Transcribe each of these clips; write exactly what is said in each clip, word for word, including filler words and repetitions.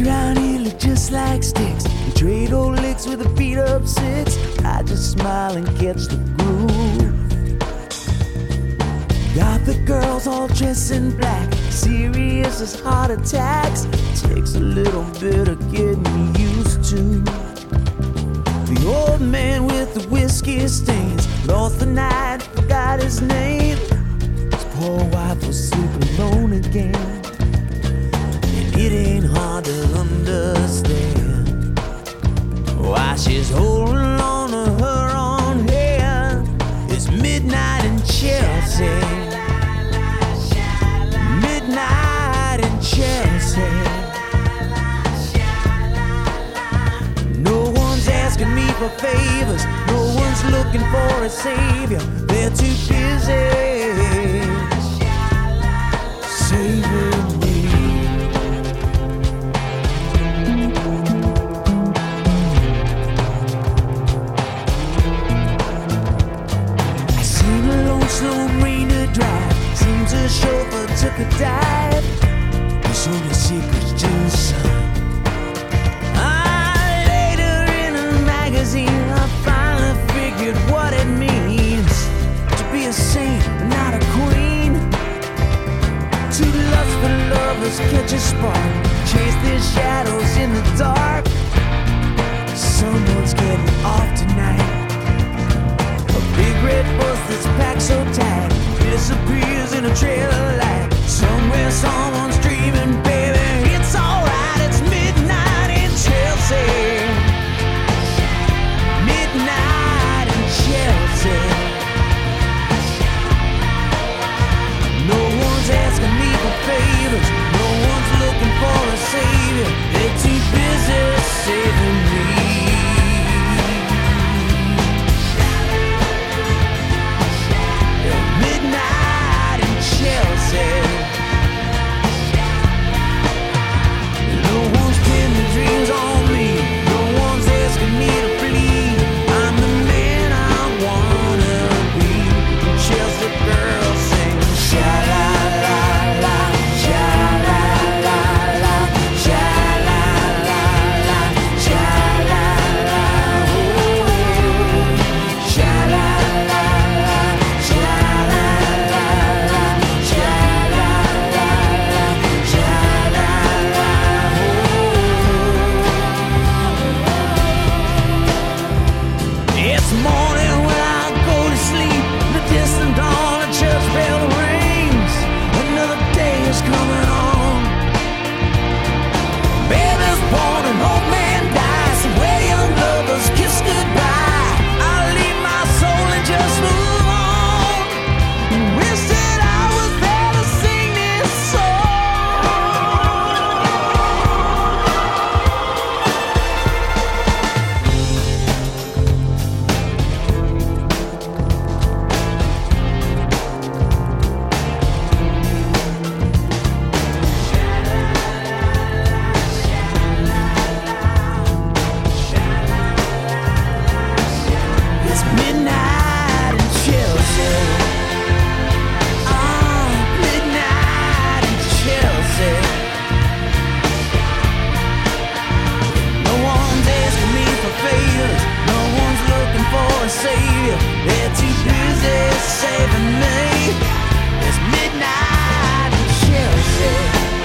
around here look just like sticks. We trade old licks with a beat up six. I just smile and catch the groove. Got the girls all dressed in black, serious as heart attacks. Takes a little bit of getting used to. The old man with the whiskey stains lost the night, forgot his name. His poor wife will sleep alone again, and it ain't hard to understand why she's holding on to her own hand. It's midnight in Chelsea, midnight in Chelsea. No one's asking me for favors, no one's looking for a savior. They're too busy saving me. I seen a lone slow rain to drive, seems a chauffeur took a dive. There's only secrets to the sun. I finally figured what it means to be a saint, not a queen. Two lustful lovers catch a spark, chase their shadows in the dark. Someone's getting off tonight. A big red bus that's packed so tight disappears in a trail of light. Somewhere someone's dreaming, baby, it's alright. It's midnight in Chelsea, midnight in Chelsea. No one's asking me for favors, no one's looking for a savior. They're too busy saving me. Midnight in Chelsea. No one's pinning dreams on me, no one's asking me to flee. I'm the man I wanna be. Chelsea girls sing sha-la-la-la, sha-la-la-la, sha-la-la-la, sha-la-la, oh, sha-la-la-la, sha-la-la-la, sha-la-la-la, sha-la-la, oh. It's morning when I go to sleep. The distant dawn, a church bell rings. Another day is coming on. Baby's born and old man dies, and where young lovers kiss goodbye. I'll leave my soul and just move on. Wish that I was there to sing this It's midnight in Chelsea. Ah, midnight in Chelsea. No one's asking me for favors, no one's looking for a savior. They're too busy saving me. It's midnight in Chelsea.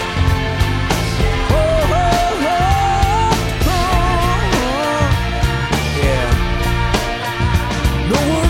Oh, oh, oh, oh, oh. Yeah. No one